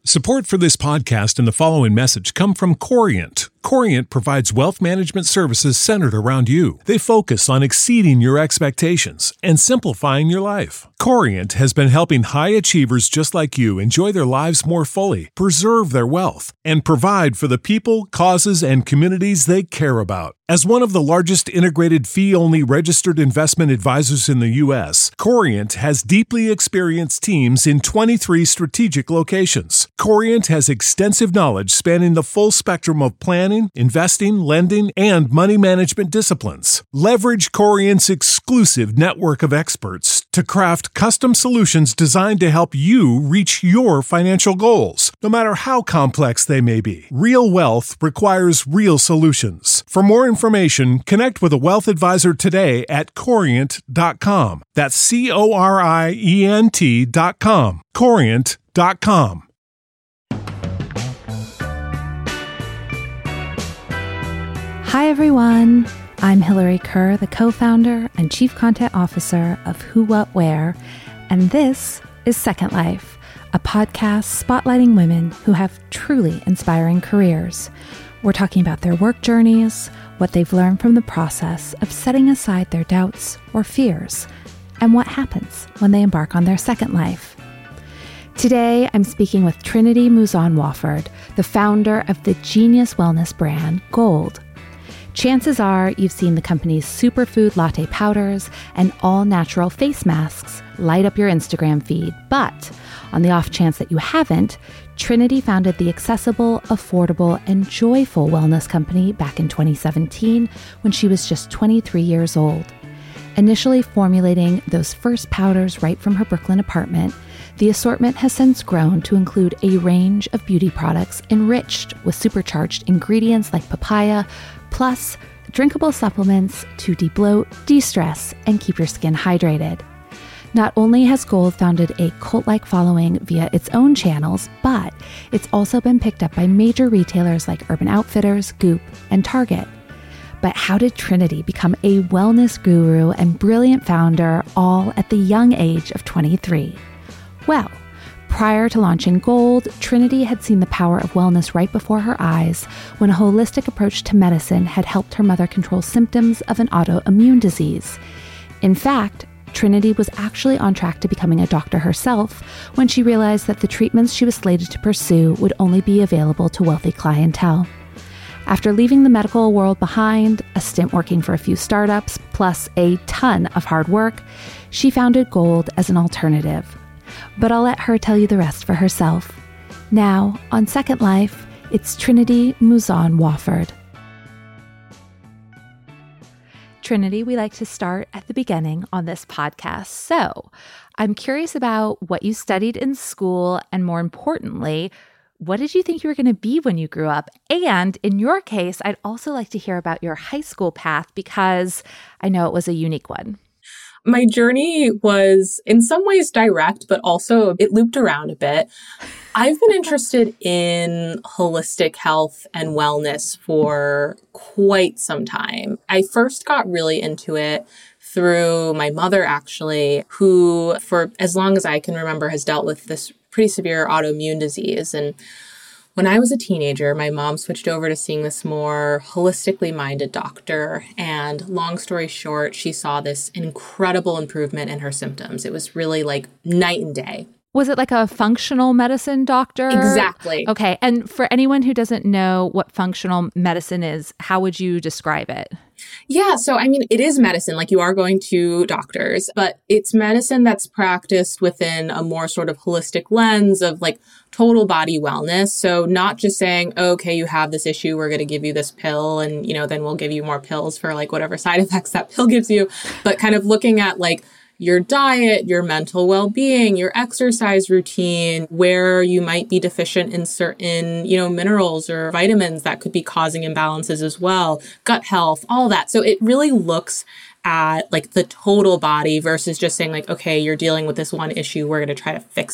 Support for this podcast and the following message come from Corient. Corient provides wealth management services centered around you. They focus on exceeding your expectations and simplifying your life. Corient has been helping high achievers just like you enjoy their lives more fully, preserve their wealth, and provide for the people, causes, and communities they care about. As one of the largest integrated fee-only registered investment advisors in the U.S., Corient has deeply experienced teams in 23 strategic locations. Corient has extensive knowledge spanning the full spectrum of planning, investing, lending, and money management disciplines. Leverage Corient's exclusive network of experts to craft custom solutions designed to help you reach your financial goals, no matter how complex they may be. Real wealth requires real solutions. For more information, connect with a wealth advisor today at Corient.com. That's Corient.com. Corient.com. Hi, everyone. I'm Hillary Kerr, the co-founder and chief content officer of Who What Wear, and this is Second Life, a podcast spotlighting women who have truly inspiring careers. We're talking about their work journeys, what they've learned from the process of setting aside their doubts or fears, and what happens when they embark on their second life. Today, I'm speaking with Trinity Mouzon-Wofford, the founder of the genius wellness brand Gold. Chances are you've seen the company's superfood latte powders and all-natural face masks light up your Instagram feed. But on the off chance that you haven't, Trinity founded the accessible, affordable, and joyful wellness company back in 2017 when she was just 23 years old. Initially formulating those first powders right from her Brooklyn apartment, the assortment has since grown to include a range of beauty products enriched with supercharged ingredients like papaya, plus drinkable supplements to de-bloat, de-stress, and keep your skin hydrated. Not only has Gold founded a cult-like following via its own channels, but it's also been picked up by major retailers like Urban Outfitters, Goop, and Target. But how did Trinity become a wellness guru and brilliant founder all at the young age of 23? Well, prior to launching Gold, Trinity had seen the power of wellness right before her eyes when a holistic approach to medicine had helped her mother control symptoms of an autoimmune disease. In fact, Trinity was actually on track to becoming a doctor herself when she realized that the treatments she was slated to pursue would only be available to wealthy clientele. After leaving the medical world behind, a stint working for a few startups, plus a ton of hard work, she founded Gold as an alternative. But I'll let her tell you the rest for herself. Now, on Second Life, it's Trinity Mouzon-Wofford. Trinity, we like to start at the beginning on this podcast. So I'm curious about what you studied in school, and more importantly, what did you think you were going to be when you grew up? And in your case, I'd also like to hear about your high school path because I know it was a unique one. My journey was in some ways direct, but also it looped around a bit. I've been interested in holistic health and wellness for quite some time. I first got really into it through my mother, actually, who for as long as I can remember has dealt with this pretty severe autoimmune disease. And when I was a teenager, my mom switched over to seeing this more holistically minded doctor. And long story short, she saw this incredible improvement in her symptoms. It was really like night and day. Was it like a functional medicine doctor? Exactly. Okay. And for anyone who doesn't know what functional medicine is, how would you describe it? Yeah. So, I mean, it is medicine, like you are going to doctors, but it's medicine that's practiced within a more sort of holistic lens of like total body wellness. So not just saying, oh, okay, you have this issue, we're going to give you this pill and, then we'll give you more pills for like whatever side effects that pill gives you, but kind of looking at like your diet, your mental well-being, your exercise routine, where you might be deficient in certain, minerals or vitamins that could be causing imbalances as well, gut health, all that. So it really looks at like the total body versus just saying like, okay, you're dealing with this one issue, we're going to try to fix it.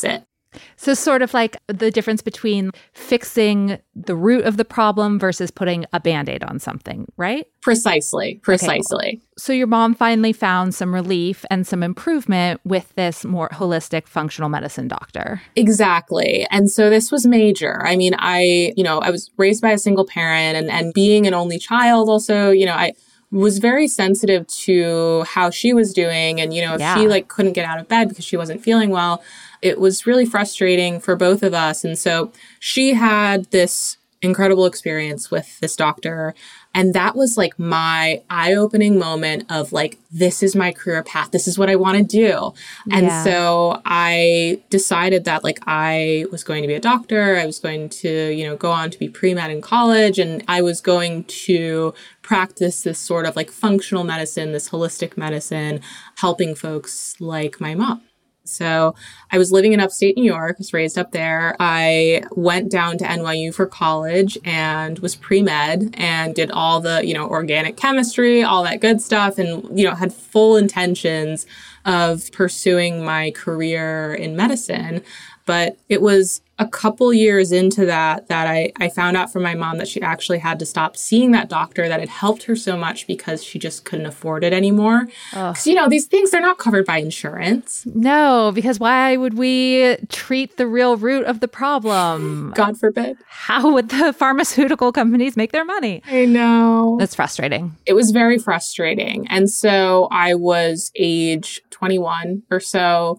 So sort of like the difference between fixing the root of the problem versus putting a Band-Aid on something, right? Precisely. Okay, cool. So your mom finally found some relief and some improvement with this more holistic functional medicine doctor. Exactly. And so this was major. I mean, I was raised by a single parent and being an only child also, I was very sensitive to how she was doing. And, if she couldn't get out of bed because she wasn't feeling well, it was really frustrating for both of us. And so she had this incredible experience with this doctor. And that was like my eye-opening moment of like, this is my career path. This is what I want to do. And so I decided that like I was going to be a doctor. I was going to, go on to be pre-med in college. And I was going to practice this sort of like functional medicine, this holistic medicine, helping folks like my mom. So I was living in upstate New York, was raised up there. I went down to NYU for college and was pre-med and did all the, organic chemistry, all that good stuff. And, had full intentions of pursuing my career in medicine. But it was a couple years into that I found out from my mom that she actually had to stop seeing that doctor that had helped her so much because she just couldn't afford it anymore. Because, these things, they're not covered by insurance. No, because why would we treat the real root of the problem? God forbid. How would the pharmaceutical companies make their money? I know. That's frustrating. It was very frustrating. And so I was age 21 or so,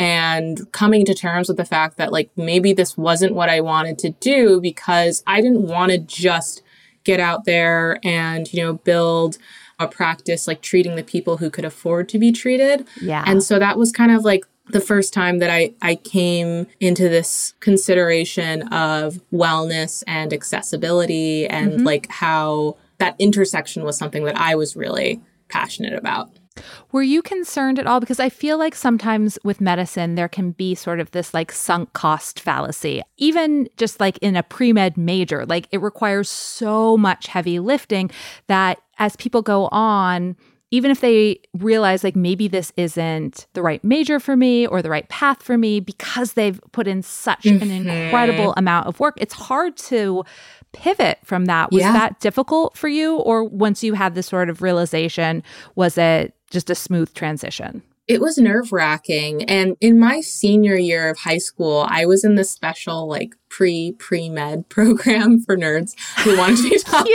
and coming to terms with the fact that like maybe this wasn't what I wanted to do, because I didn't want to just get out there and, build a practice like treating the people who could afford to be treated. Yeah. And so that was kind of like the first time that I came into this consideration of wellness and accessibility and like how that intersection was something that I was really passionate about. Were you concerned at all? Because I feel like sometimes with medicine, there can be sort of this like sunk cost fallacy. Even just like in a pre-med major, like it requires so much heavy lifting that as people go on, even if they realize like maybe this isn't the right major for me or the right path for me, because they've put in such an incredible amount of work, it's hard to pivot from that. Was that difficult for you? Or once you had this sort of realization, was it just a smooth transition? It was nerve-wracking. And in my senior year of high school, I was in this special like pre-med program for nerds who wanted to be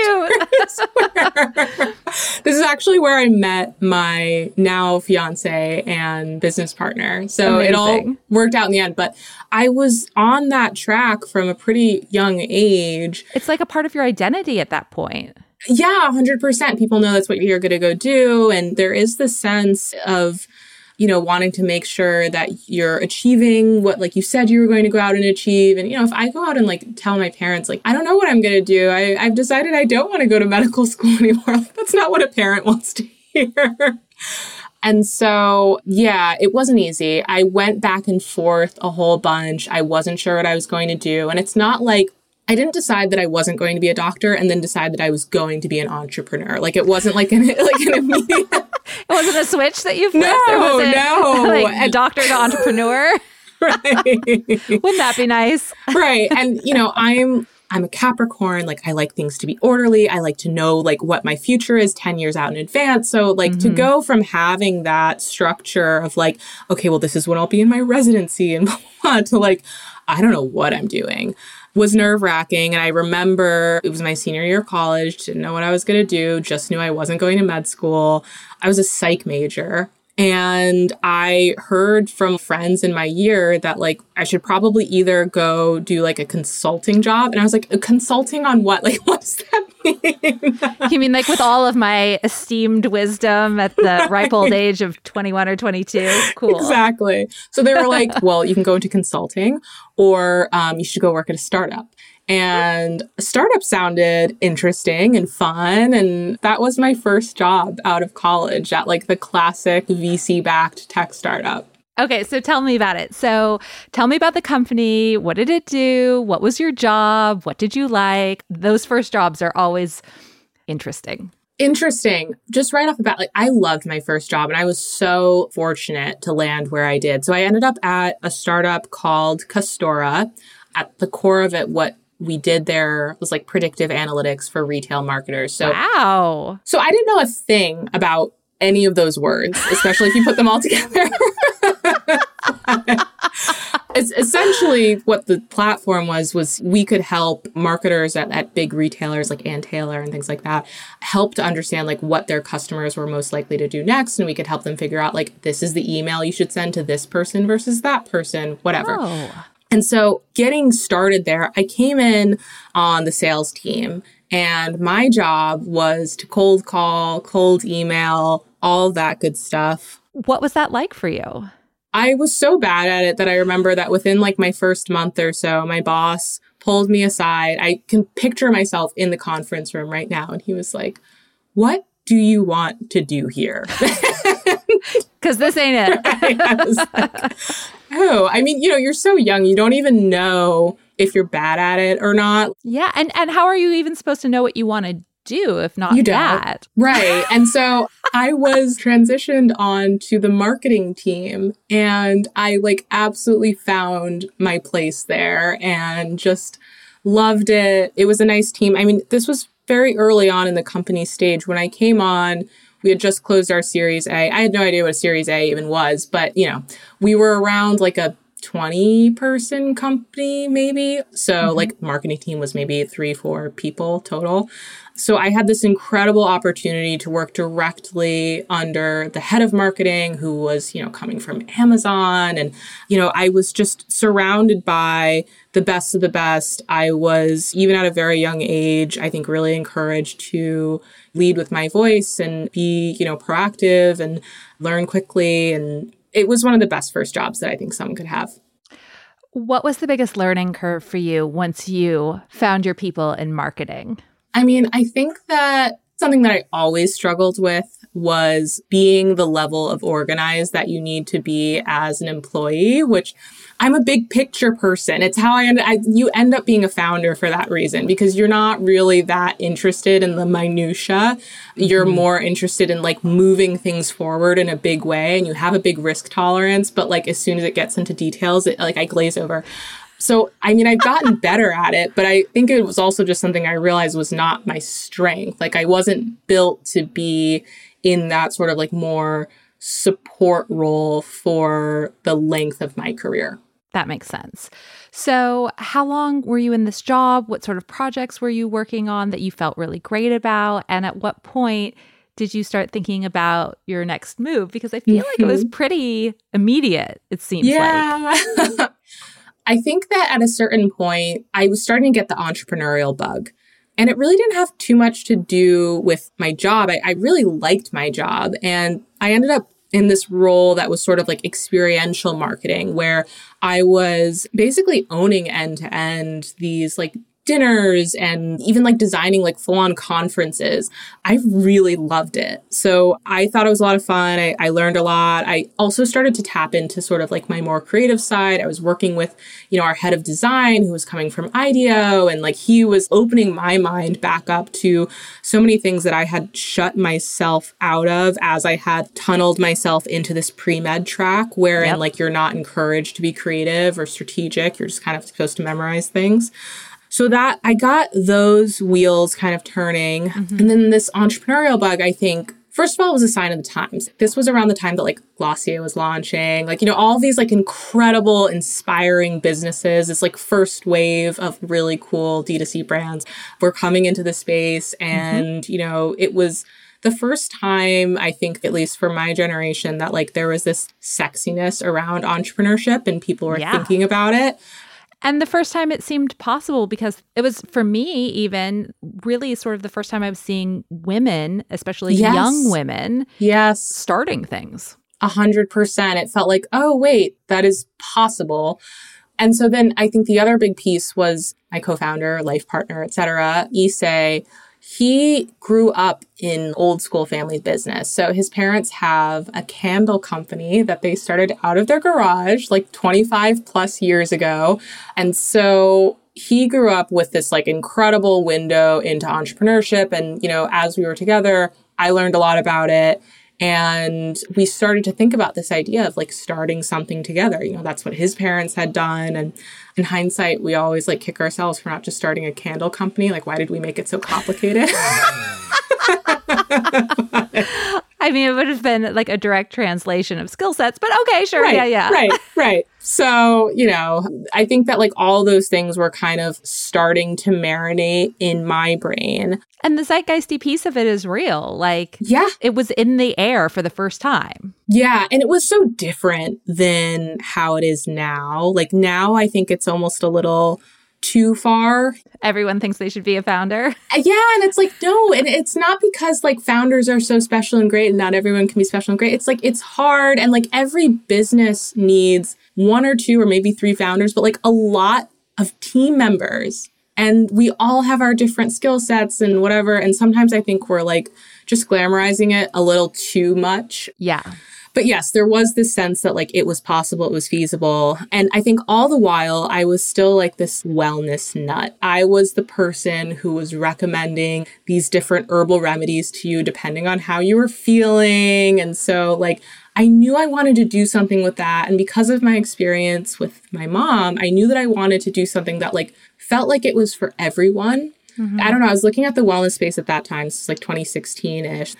doctors. This is actually where I met my now fiance and business partner. So Amazing. It all worked out in the end. But I was on that track from a pretty young age. It's like a part of your identity at that point. Yeah, 100%. People know that's what you're going to go do. And there is this sense of, wanting to make sure that you're achieving what, like you said, you were going to go out and achieve. And, if I go out and like tell my parents, like, I don't know what I'm going to do. I've decided I don't want to go to medical school anymore. Like, that's not what a parent wants to hear. And so, yeah, it wasn't easy. I went back and forth a whole bunch. I wasn't sure what I was going to do. And it's not like I didn't decide that I wasn't going to be a doctor and then decide that I was going to be an entrepreneur. Like it wasn't like an immediate. It wasn't a switch that you flipped. No. Like doctor to entrepreneur. Right. Wouldn't that be nice? Right. And I'm a Capricorn. Like I like things to be orderly. I like to know like what my future is 10 years out in advance. So like to go from having that structure of like, okay, well, this is when I'll be in my residency and blah, blah, blah, to like, I don't know what I'm doing, was nerve-wracking. And I remember it was my senior year of college, didn't know what I was going to do, just knew I wasn't going to med school. I was a psych major. And I heard from friends in my year that like I should probably either go do like a consulting job. And I was like, consulting on what? Like, what does that mean? You mean like with all of my esteemed wisdom at the ripe old age of 21 or 22? Cool. Exactly. So they were like, well, you can go into consulting or you should go work at a startup. And a startup sounded interesting and fun. And that was my first job out of college at like the classic VC-backed tech startup. Okay, so tell me about it. So tell me about the company. What did it do? What was your job? What did you like? Those first jobs are always interesting. Interesting. Just right off the bat, like I loved my first job and I was so fortunate to land where I did. So I ended up at a startup called Castora. At the core of it, what we did there was like predictive analytics for retail marketers. So, wow. So I didn't know a thing about any of those words, especially if you put them all together. It's essentially what the platform was we could help marketers at big retailers like Ann Taylor and things like that, help to understand like what their customers were most likely to do next. And we could help them figure out like, this is the email you should send to this person versus that person, whatever. Oh. And so getting started there, I came in on the sales team and my job was to cold call, cold email, all that good stuff. What was that like for you? I was so bad at it that I remember that within like my first month or so, my boss pulled me aside. I can picture myself in the conference room right now. And he was like, "What do you want to do here?" Because this ain't it. I was like, oh, I mean, you're so young. You don't even know if you're bad at it or not. Yeah. And how are you even supposed to know what you want to do if not that? Right. And so I was transitioned on to the marketing team and I like absolutely found my place there and just loved it. It was a nice team. I mean, this was very early on in the company stage. When I came on, we had just closed our Series A. I had no idea what a Series A even was, but we were around like a 20-person company, maybe. So like marketing team was maybe 3-4 people total. So I had this incredible opportunity to work directly under the head of marketing who was, coming from Amazon. And, I was just surrounded by the best of the best. I was, even at a very young age, I think really encouraged to lead with my voice and be, proactive and learn quickly. And it was one of the best first jobs that I think someone could have. What was the biggest learning curve for you once you found your people in marketing? I mean, I think that something that I always struggled with was being the level of organized that you need to be as an employee, which I'm a big picture person. It's how you end up being a founder for that reason, because you're not really that interested in the minutia. You're more interested in like moving things forward in a big way, and you have a big risk tolerance. But like as soon as it gets into details, I glaze over. So, I mean, I've gotten better at it, but I think it was also just something I realized was not my strength. Like I wasn't built to be in that sort of like more support role for the length of my career. That makes sense. So how long were you in this job? What sort of projects were you working on that you felt really great about? And at what point did you start thinking about your next move? Because I feel like it was pretty immediate, it seems like. I think that at a certain point, I was starting to get the entrepreneurial bug. And it really didn't have too much to do with my job. I really liked my job. And I ended up in this role that was sort of like experiential marketing, where I was basically owning end to end these like dinners and even like designing like full-on conferences. I really loved it. So I thought it was a lot of fun. I learned a lot. I also started to tap into sort of like my more creative side. I was working with, our head of design who was coming from IDEO, and like he was opening my mind back up to so many things that I had shut myself out of as I had tunneled myself into this pre-med track wherein like you're not encouraged to be creative or strategic. You're just kind of supposed to memorize things. So that I got those wheels kind of turning. And then this entrepreneurial bug, I think, first of all, was a sign of the times. This was around the time that like Glossier was launching, like, all of these like incredible, inspiring businesses, this like first wave of really cool D2C brands were coming into the space. And, it was the first time, I think, at least for my generation, that like there was this sexiness around entrepreneurship and people were thinking about it. And the first time it seemed possible, because it was, for me, even really sort of the first time I was seeing women, especially young women, starting things. 100%. It felt like, oh, wait, that is possible. And so then I think the other big piece was my co-founder, life partner, et cetera, Issei. He grew up in old school family business. So his parents have a candle company that they started out of their garage like 25 plus years ago. And so he grew up with this like incredible window into entrepreneurship. And, you know, as we were together, I learned a lot about it. And we started to think about this idea of like starting something together. You know, that's what his parents had done. And in hindsight, we always like kick ourselves for not just starting a candle company. Like, why did we make it so complicated? I mean, it would have been like a direct translation of skill sets, but okay, sure. Right, Yeah. Right. So, you know, I think that like all those things were kind of starting to marinate in my brain. And the zeitgeisty piece of it is real. Like, yeah, it was in the air for the first time. Yeah. And it was so different than how it is now. Like now, I think it's almost a little too far. Everyone thinks they should be a founder. Yeah. And it's like, no, and it's not because like founders are so special and great and not everyone can be special and great. It's like, it's hard. And like every business needs 1 or 2 or maybe 3 founders, but like a lot of team members. And we all have our different skill sets and whatever. And sometimes I think we're like just glamorizing it a little too much. Yeah. But yes, there was this sense that like it was possible, it was feasible. And I think all the while I was still like this wellness nut. I was the person who was recommending these different herbal remedies to you depending on how you were feeling. And so like I knew I wanted to do something with that. And because of my experience with my mom, I knew that I wanted to do something that like felt like it was for everyone. Mm-hmm. I don't know. I was looking at the wellness space at that time. This is like 2016-ish.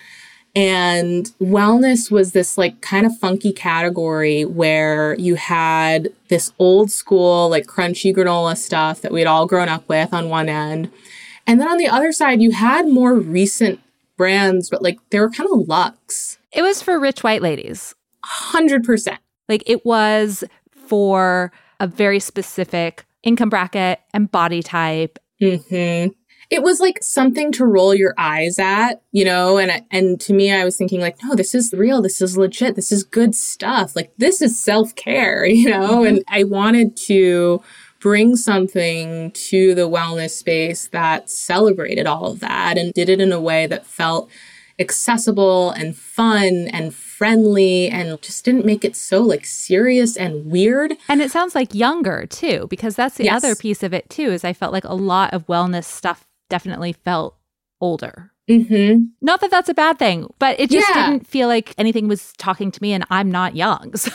And wellness was this like kind of funky category where you had this old school, like crunchy granola stuff that we'd all grown up with on one end. And then on the other side, you had more recent brands, but like they were kind of luxe. It was for rich white ladies. 100%. Like it was for a very specific income bracket and body type. Mm-hmm. It was like something to roll your eyes at, you know, and to me, I was thinking like, no, this is real. This is legit. This is good stuff. Like this is self-care, you know, and I wanted to bring something to the wellness space that celebrated all of that and did it in a way that felt accessible and fun and friendly and just didn't make it so like serious and weird. And it sounds like younger too, because that's the Yes. other piece of it too, is I felt like a lot of wellness stuff definitely felt older. Mm-hmm. Not that that's a bad thing, but it just Yeah. didn't feel like anything was talking to me, and I'm not young. So.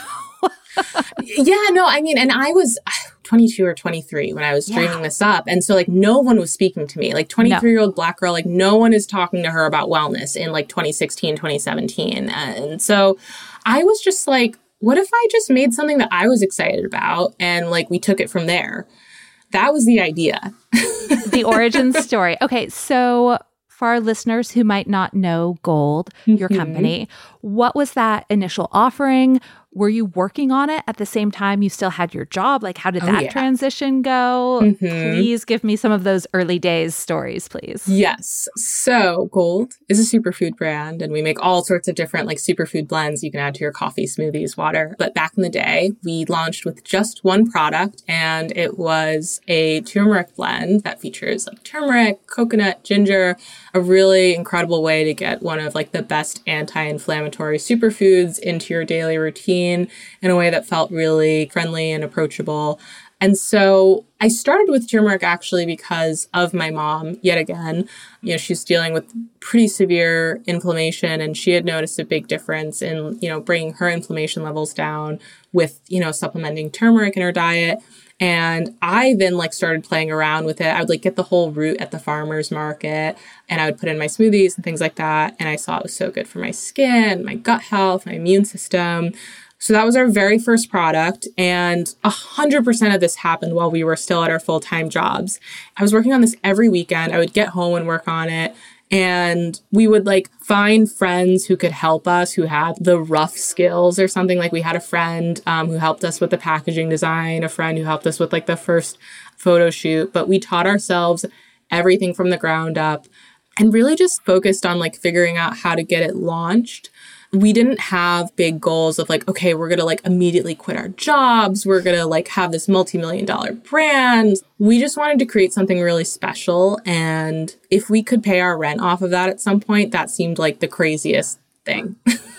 Yeah, no, I mean, and I was 22 or 23 when I was dreaming this up. And so like no one was speaking to me, like 23-year-old Black girl, like no one is talking to her about wellness in like 2016, 2017. And so I was just like, what if I just made something that I was excited about and like we took it from there? That was the idea. The origin story. Okay, so for our listeners who might not know Gold, your company, what was that initial offering? Were you working on it at the same time you still had your job? Like, how did that transition go? Please give me some of those early days stories, please. Yes. So Gold is a superfood brand, and we make all sorts of different like superfood blends you can add to your coffee, smoothies, water. But back in the day, we launched with just one product, and it was a turmeric blend that features like turmeric, coconut, ginger, a really incredible way to get one of like the best anti-inflammatory superfoods into your daily routine in a way that felt really friendly and approachable. And so I started with turmeric actually because of my mom, yet again. You know, she's dealing with pretty severe inflammation, and she had noticed a big difference in, you know, bringing her inflammation levels down with, you know, supplementing turmeric in her diet. And I then like started playing around with it. I would like get the whole root at the farmer's market, and I would put in my smoothies and things like that. And I saw it was so good for my skin, my gut health, my immune system. So that was our very first product. And 100% of this happened while we were still at our full-time jobs. I was working on this every weekend. I would get home and work on it. And we would like find friends who could help us, who had the rough skills or something. Like we had a friend who helped us with the packaging design, a friend who helped us with like the first photo shoot. But we taught ourselves everything from the ground up and really just focused on like figuring out how to get it launched. We didn't have big goals of like, okay, we're going to like immediately quit our jobs. We're going to like have this multi-million-dollar brand. We just wanted to create something really special. And if we could pay our rent off of that at some point, that seemed like the craziest thing.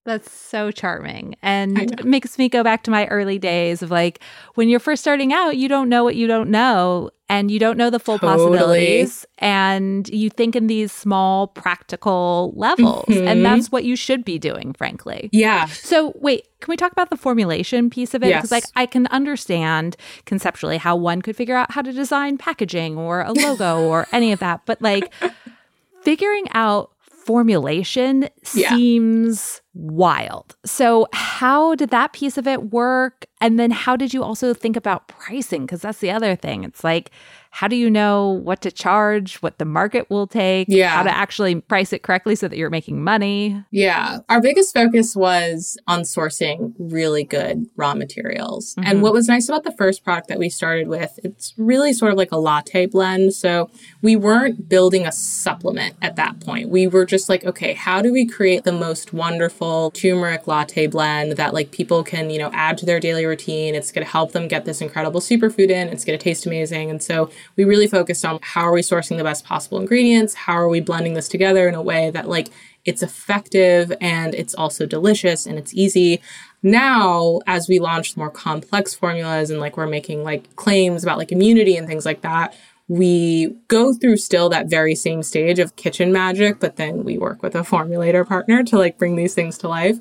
That's so charming. And it makes me go back to my early days of like, when you're first starting out, you don't know what you don't know. And you don't know the full possibilities. And you think in these small, practical levels. And that's what you should be doing, frankly. Yeah. So wait, can we talk about the formulation piece of it? Yes. Because like I can understand conceptually how one could figure out how to design packaging or a logo or any of that. But like figuring out formulation seems wild. So how did that piece of it work? And then how did you also think about pricing? Because that's the other thing. It's like, how do you know what to charge, what the market will take, how to actually price it correctly so that you're making money? Yeah. Our biggest focus was on sourcing really good raw materials. And what was nice about the first product that we started with, it's really sort of like a latte blend. So we weren't building a supplement at that point. We were just like, okay, how do we create the most wonderful turmeric latte blend that like people can, you know, add to their daily routine? It's going to help them get this incredible superfood in. It's going to taste amazing. And so we really focused on how are we sourcing the best possible ingredients? How are we blending this together in a way that like it's effective and it's also delicious and it's easy. Now, as we launch more complex formulas and like we're making like claims about like immunity and things like that, we go through still that very same stage of kitchen magic, but then we work with a formulator partner to like bring these things to life.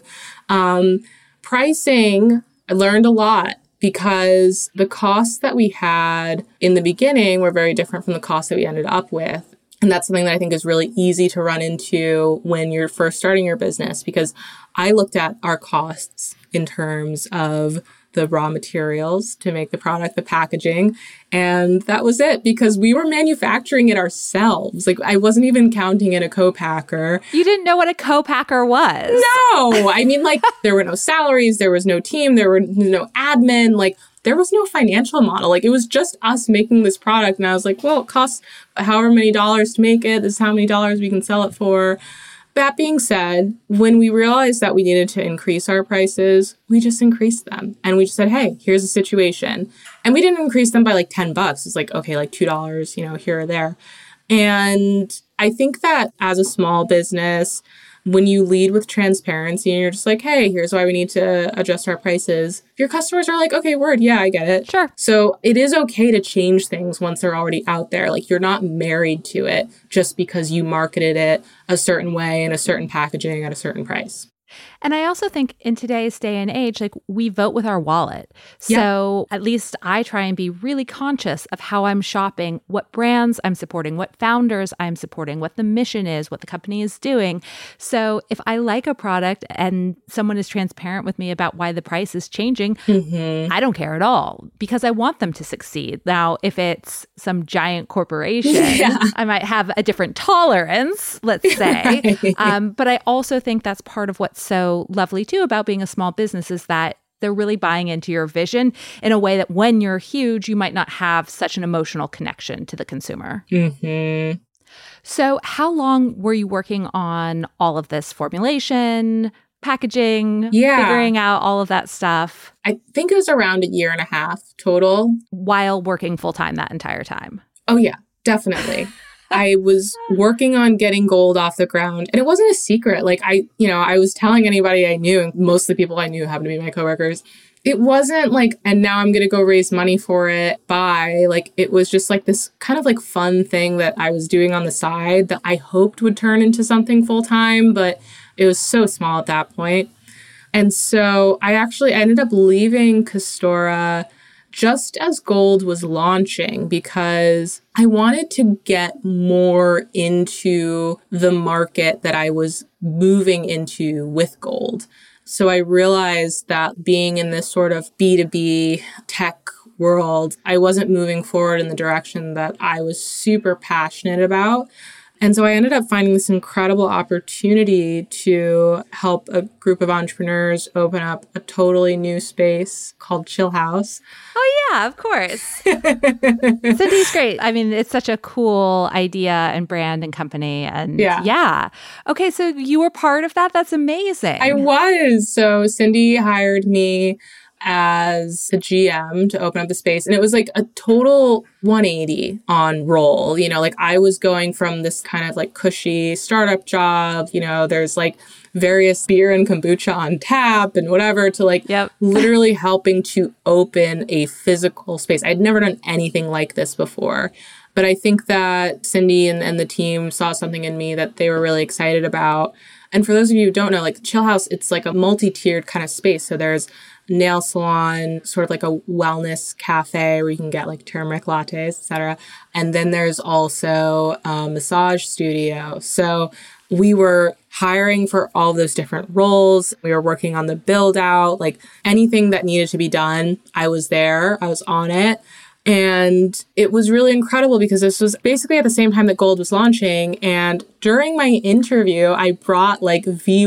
Pricing, I learned a lot because the costs that we had in the beginning were very different from the costs that we ended up with. And that's something that I think is really easy to run into when you're first starting your business, because I looked at our costs in terms of the raw materials to make the product, the packaging, and that was it because we were manufacturing it ourselves. Like I wasn't even counting in a co-packer. You didn't know what a co-packer was. No, I mean like there were no salaries, there was no team, there were no admin, like there was no financial model. Like it was just us making this product. And I was like, well, it costs however many dollars to make it. This is how many dollars we can sell it for. That being said, when we realized that we needed to increase our prices, we just increased them. And we just said, hey, here's the situation. And we didn't increase them by like $10. It's like, okay, like $2, you know, here or there. And I think that as a small business, when you lead with transparency and you're just like, hey, here's why we need to adjust our prices, your customers are like, okay, word, yeah, I get it. Sure. So it is okay to change things once they're already out there. Like you're not married to it just because you marketed it a certain way in a certain packaging at a certain price. And I also think in today's day and age, like we vote with our wallet. So at least I try and be really conscious of how I'm shopping, what brands I'm supporting, what founders I'm supporting, what the mission is, what the company is doing. So if I like a product and someone is transparent with me about why the price is changing, I don't care at all because I want them to succeed. Now, if it's some giant corporation, I might have a different tolerance, let's say. But I also think that's part of what's so lovely too about being a small business is that they're really buying into your vision in a way that when you're huge, you might not have such an emotional connection to the consumer. So how long were you working on all of this formulation, packaging, figuring out all of that stuff? I think it was around 1.5 years total. While working full-time that entire time? Oh yeah, definitely. I was working on getting Gold off the ground, and it wasn't a secret. Like I was telling anybody I knew, and most of the people I knew happened to be my coworkers. It wasn't like, and now I'm going to go raise money for it. Bye. Like it was just like this kind of like fun thing that I was doing on the side that I hoped would turn into something full time, but it was so small at that point. And so I ended up leaving Castora just as Gold was launching because I wanted to get more into the market that I was moving into with Gold. So I realized that being in this sort of B2B tech world, I wasn't moving forward in the direction that I was super passionate about. And so I ended up finding this incredible opportunity to help a group of entrepreneurs open up a totally new space called Chill House. Oh, yeah, of course. Cindy's great. I mean, it's such a cool idea and brand and company. And yeah. Okay, so you were part of that? That's amazing. I was. So Cindy hired me as the GM to open up the space. And it was like a total 180 on role. You know, like I was going from this kind of like cushy startup job, you know, there's like various beer and kombucha on tap and whatever, to like literally helping to open a physical space. I'd never done anything like this before. But I think that Cindy and the team saw something in me that they were really excited about. And for those of you who don't know, like Chill House, it's like a multi-tiered kind of space. So there's nail salon, sort of like a wellness cafe where you can get like turmeric lattes, etc. And then there's also a massage studio. So we were hiring for all those different roles. We were working on the build out, like anything that needed to be done. I was there. I was on it. And it was really incredible because this was basically at the same time that Gold was launching. And during my interview, I brought like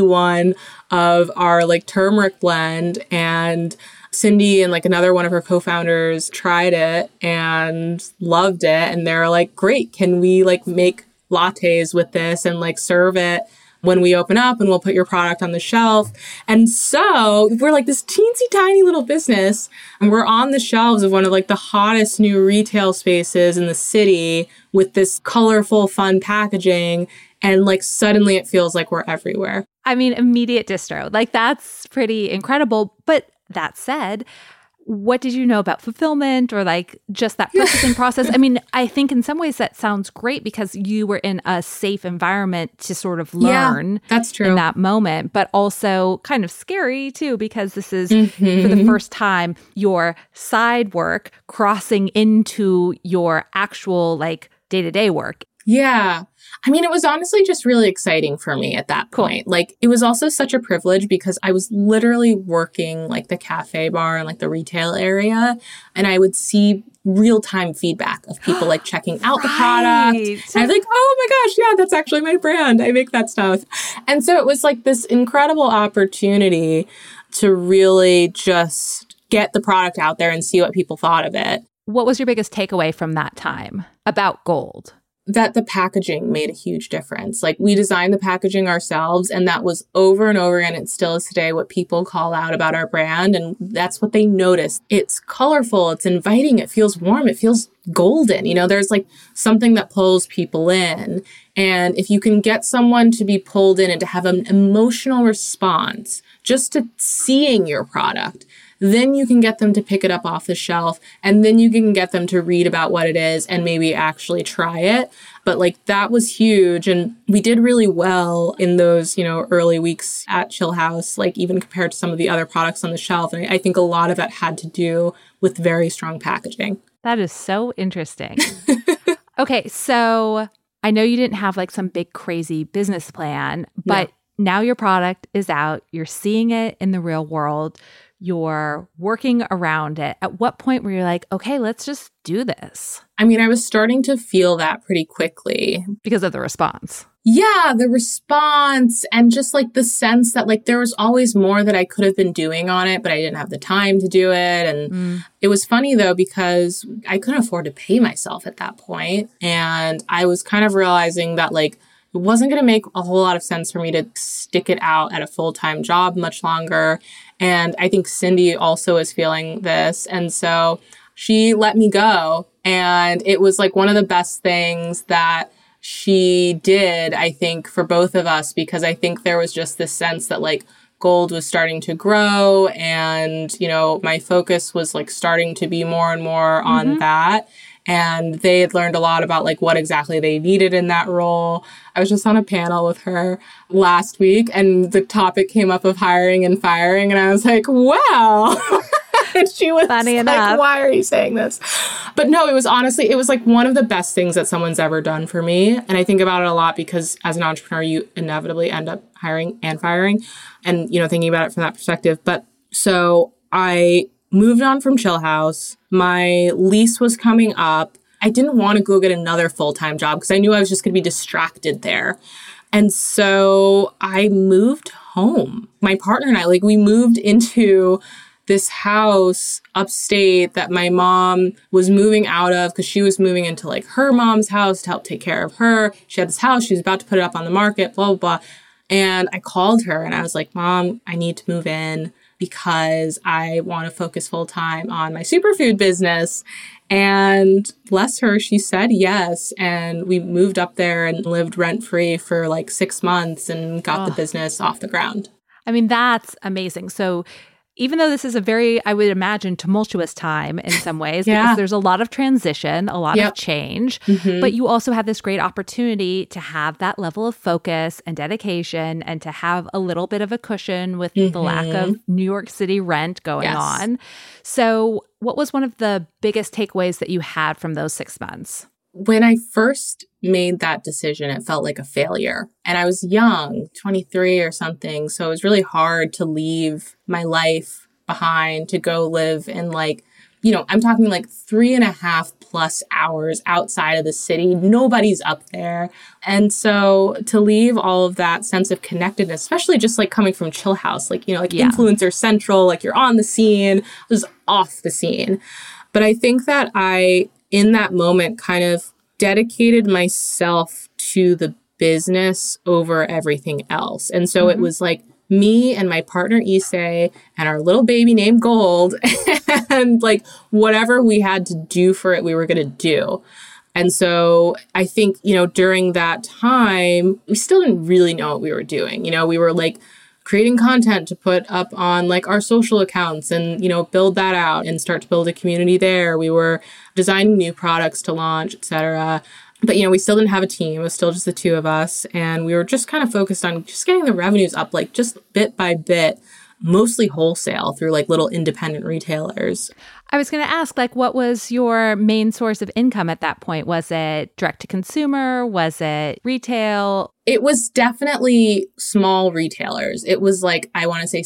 V1 of our like turmeric blend, and Cindy and like another one of her co-founders tried it and loved it. And they're like, great, can we like make lattes with this and like serve it when we open up, and we'll put your product on the shelf. And so we're like this teensy tiny little business, and we're on the shelves of one of like the hottest new retail spaces in the city with this colorful, fun packaging. And like suddenly it feels like we're everywhere. I mean, immediate distro. Like that's pretty incredible. But that said, what did you know about fulfillment or like just that purchasing process? I mean, I think in some ways that sounds great because you were in a safe environment to sort of learn that's true. In that moment, but also kind of scary too, because this is for the first time your side work crossing into your actual like day-to-day work. Yeah. I mean, it was honestly just really exciting for me at that point. Like, it was also such a privilege because I was literally working like the cafe bar and like the retail area, and I would see real-time feedback of people like checking out the product. And I was like, oh my gosh, yeah, that's actually my brand. I make that stuff. And so it was like this incredible opportunity to really just get the product out there and see what people thought of it. What was your biggest takeaway from that time about Gold? That the packaging made a huge difference. Like, we designed the packaging ourselves, and that was over and over again. It still is today what people call out about our brand, and that's what they notice. It's colorful, it's inviting, it feels warm, it feels golden. You know, there's like something that pulls people in. And if you can get someone to be pulled in and to have an emotional response just to seeing your product, then you can get them to pick it up off the shelf, and then you can get them to read about what it is and maybe actually try it. But like, that was huge. And we did really well in those, you know, early weeks at Chill House, like even compared to some of the other products on the shelf. And I think a lot of that had to do with very strong packaging. That is so interesting. Okay, so I know you didn't have like some big crazy business plan, but now your product is out. You're seeing it in the real world. You're working around it. At what point were you like, okay, let's just do this? I mean, I was starting to feel that pretty quickly. Because of the response. Yeah, the response and just like the sense that like there was always more that I could have been doing on it, but I didn't have the time to do it. And it was funny though, because I couldn't afford to pay myself at that point. And I was kind of realizing that like it wasn't going to make a whole lot of sense for me to stick it out at a full-time job much longer. And I think Cindy also is feeling this. And so she let me go. And it was like one of the best things that she did, I think, for both of us, because I think there was just this sense that like Gold was starting to grow, and, you know, my focus was like starting to be more and more on that. And they had learned a lot about like what exactly they needed in that role. I was just on a panel with her last week, and the topic came up of hiring and firing. And I was like, wow. And she was funny like, enough. Why are you saying this? But no, it was honestly, it was like one of the best things that someone's ever done for me. And I think about it a lot because as an entrepreneur, you inevitably end up hiring and firing and, you know, thinking about it from that perspective. But so I moved on from Chill House. My lease was coming up. I didn't want to go get another full-time job because I knew I was just going to be distracted there. And so I moved home. My partner and I, like, we moved into this house upstate that my mom was moving out of because she was moving into like her mom's house to help take care of her. She had this house. She was about to put it up on the market, blah, blah, blah. And I called her and I was like, Mom, I need to move in. because I want to focus full time on my superfood business. And bless her, she said yes. And we moved up there and lived rent free for like 6 months and got the business off the ground. I mean, that's amazing. So even though this is a very, I would imagine, tumultuous time in some ways, because there's a lot of transition, a lot of change, but you also have this great opportunity to have that level of focus and dedication and to have a little bit of a cushion with the lack of New York City rent going on. So what was one of the biggest takeaways that you had from those 6 months? When I first made that decision, it felt like a failure. And I was young, 23 or something. So it was really hard to leave my life behind to go live in like, you know, I'm talking like 3.5+ hours outside of the city. Nobody's up there. And so to leave all of that sense of connectedness, especially just like coming from Chill House, like, you know, like influencer central, like you're on the scene, I was off the scene. But I think that in that moment, kind of dedicated myself to the business over everything else. And so it was like me and my partner Issei and our little baby named Gold and like whatever we had to do for it, we were going to do. And so I think, you know, during that time, we still didn't really know what we were doing. You know, we were like creating content to put up on like our social accounts and, you know, build that out and start to build a community there. We were designing new products to launch, etc. But, you know, we still didn't have a team. It was still just the two of us. And we were just kind of focused on just getting the revenues up, like just bit by bit, mostly wholesale through like little independent retailers. I was going to ask, like, what was your main source of income at that point? Was it direct to consumer? Was it retail? It was definitely small retailers. It was like, I want to say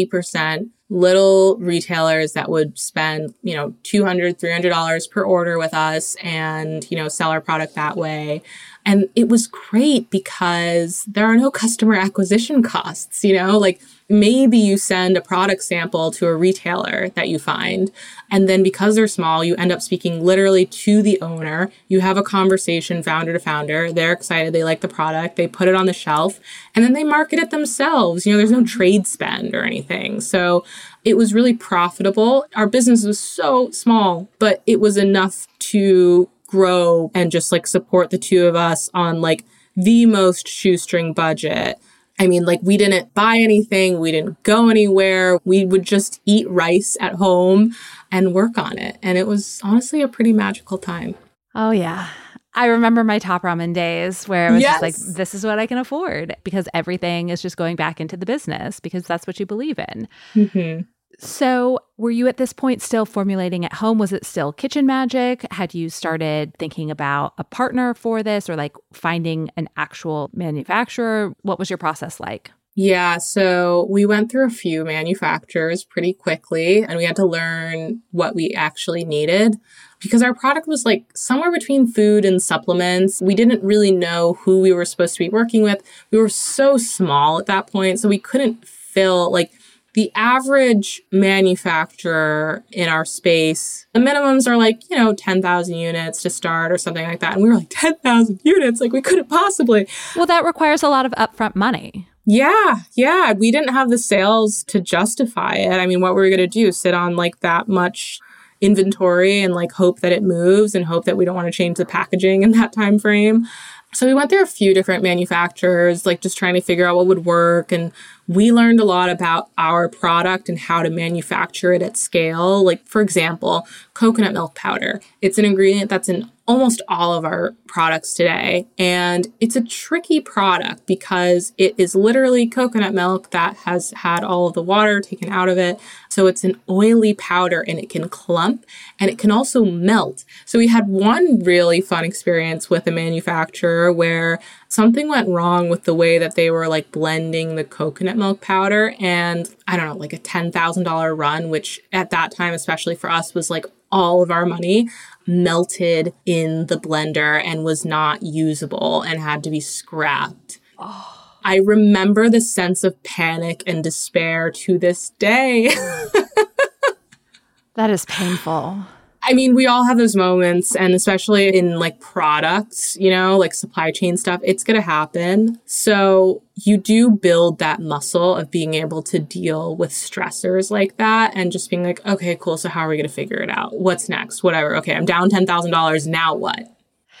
70% little retailers that would spend, you know, $200, $300 per order with us and, you know, sell our product that way. And it was great because there are no customer acquisition costs, you know, like maybe you send a product sample to a retailer that you find. And then because they're small, you end up speaking literally to the owner. You have a conversation founder to founder. They're excited. They like the product. They put it on the shelf and then they market it themselves. You know, there's no trade spend or anything. So it was really profitable. Our business was so small, but it was enough to grow and just like support the two of us on like the most shoestring budget. I mean, like we didn't buy anything. We didn't go anywhere. We would just eat rice at home and work on it. And it was honestly a pretty magical time. Oh, yeah. I remember my Top Ramen days where it was just like, this is what I can afford because everything is just going back into the business because that's what you believe in. Mm-hmm. So were you at this point still formulating at home? Was it still Kitchen Magic? Had you started thinking about a partner for this or like finding an actual manufacturer? What was your process like? Yeah, so we went through a few manufacturers pretty quickly and we had to learn what we actually needed because our product was like somewhere between food and supplements. We didn't really know who we were supposed to be working with. We were so small at that point, so we couldn't fill like the average manufacturer in our space. The minimums are like, you know, 10,000 units to start or something like that. And we were like, 10,000 units? Like we couldn't possibly. Well, that requires a lot of upfront money. Yeah. We didn't have the sales to justify it. I mean, what were we going to do? Sit on like that much inventory and like hope that it moves and hope that we don't want to change the packaging in that time frame. So we went through a few different manufacturers, like just trying to figure out what would work. And we learned a lot about our product and how to manufacture it at scale. Like, for example, coconut milk powder. It's an ingredient that's in almost all of our products today. And it's a tricky product because it is literally coconut milk that has had all of the water taken out of it. So it's an oily powder and it can clump and it can also melt. So we had one really fun experience with a manufacturer where something went wrong with the way that they were like blending the coconut milk powder. And I don't know, like a $10,000 run, which at that time, especially for us, was like all of our money, melted in the blender and was not usable and had to be scrapped. Oh. I remember the sense of panic and despair to this day. That is painful. I mean, we all have those moments, and especially in like products, you know, like supply chain stuff, it's going to happen. So you do build that muscle of being able to deal with stressors like that and just being like, okay, cool. So how are we going to figure it out? What's next? Whatever. Okay, I'm down $10,000. Now what?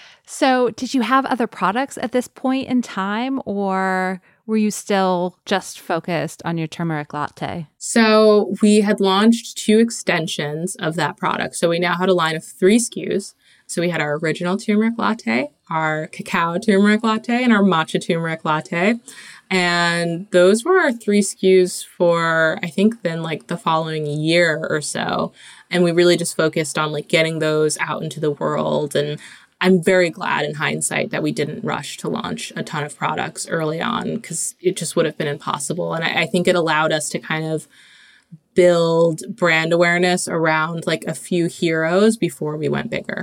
So did you have other products at this point in time, or were you still just focused on your turmeric latte? So we had launched 2 extensions of that product. So we now had a line of 3 SKUs. So we had our original turmeric latte, our cacao turmeric latte, and our matcha turmeric latte. And those were our 3 SKUs for, I think, then like the following year or so. And we really just focused on like getting those out into the world. And I'm very glad in hindsight that we didn't rush to launch a ton of products early on, because it just would have been impossible. And I think it allowed us to kind of build brand awareness around like a few heroes before we went bigger.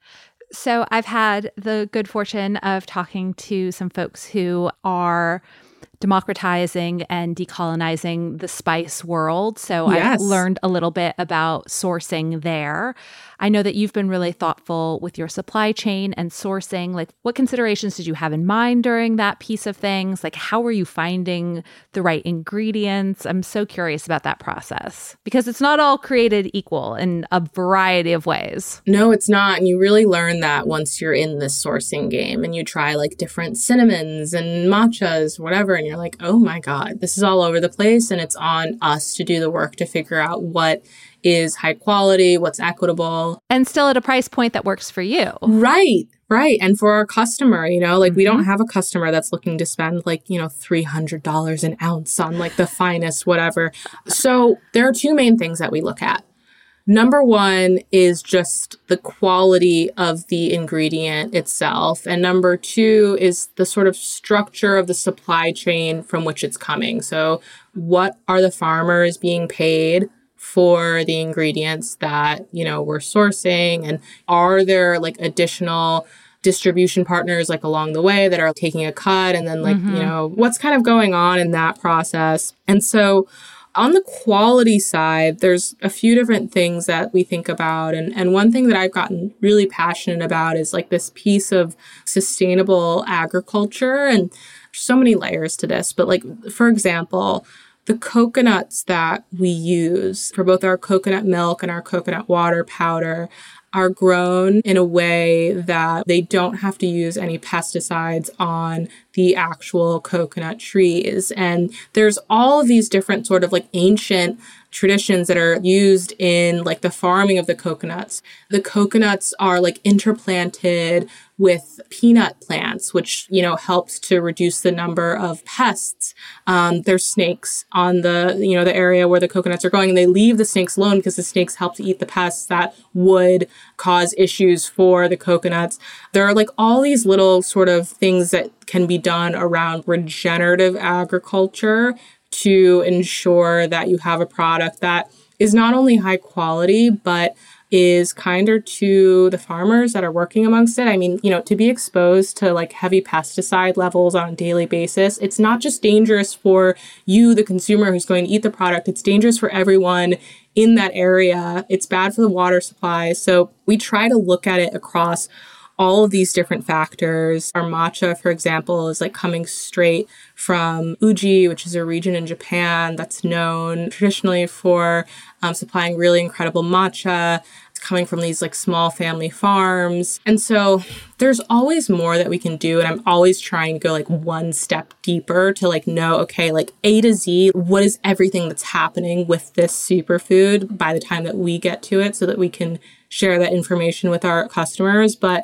So I've had the good fortune of talking to some folks who are democratizing and decolonizing the spice world. So Yes. I've learned a little bit about sourcing there. I know that you've been really thoughtful with your supply chain and sourcing. Like, what considerations did you have in mind during that piece of things? Like, how were you finding the right ingredients? I'm so curious about that process, because it's not all created equal in a variety of ways. No, it's not. And you really learn that once you're in this sourcing game and you try like different cinnamons and matchas, whatever. And you're like, oh my God, this is all over the place. And it's on us to do the work to figure out what is high quality, what's equitable. And still at a price point that works for you. Right. And for our customer, you know, like we don't have a customer that's looking to spend like, you know, $300 an ounce on like the finest, whatever. So there are 2 main things that we look at. Number 1 is just the quality of the ingredient itself. And number 2 is the sort of structure of the supply chain from which it's coming. So what are the farmers being paid for the ingredients that, you know, we're sourcing? And are there like additional distribution partners like along the way that are taking a cut? And then like, you know, what's kind of going on in that process? And so on the quality side, there's a few different things that we think about. And one thing that I've gotten really passionate about is like this piece of sustainable agriculture. And there's so many layers to this. But like, for example, the coconuts that we use for both our coconut milk and our coconut water powder are grown in a way that they don't have to use any pesticides on the actual coconut trees. And there's all of these different sort of like ancient traditions that are used in like the farming of the coconuts. The coconuts are like interplanted with peanut plants, which, you know, helps to reduce the number of pests. There's snakes on the, you know, the area where the coconuts are growing, and they leave the snakes alone because the snakes help to eat the pests that would cause issues for the coconuts. There are like all these little sort of things that can be done around regenerative agriculture to ensure that you have a product that is not only high quality, but is kinder to the farmers that are working amongst it. I mean, you know, to be exposed to like heavy pesticide levels on a daily basis, it's not just dangerous for you, the consumer who's going to eat the product. It's dangerous for everyone in that area. It's bad for the water supply. So we try to look at it across all of these different factors. Our matcha, for example, is like coming straight from Uji, which is a region in Japan that's known traditionally for supplying really incredible matcha. It's coming from these like small family farms. And so there's always more that we can do. And I'm always trying to go like one step deeper to like know, okay, like A to Z, what is everything that's happening with this superfood by the time that we get to it so that we can share that information with our customers. But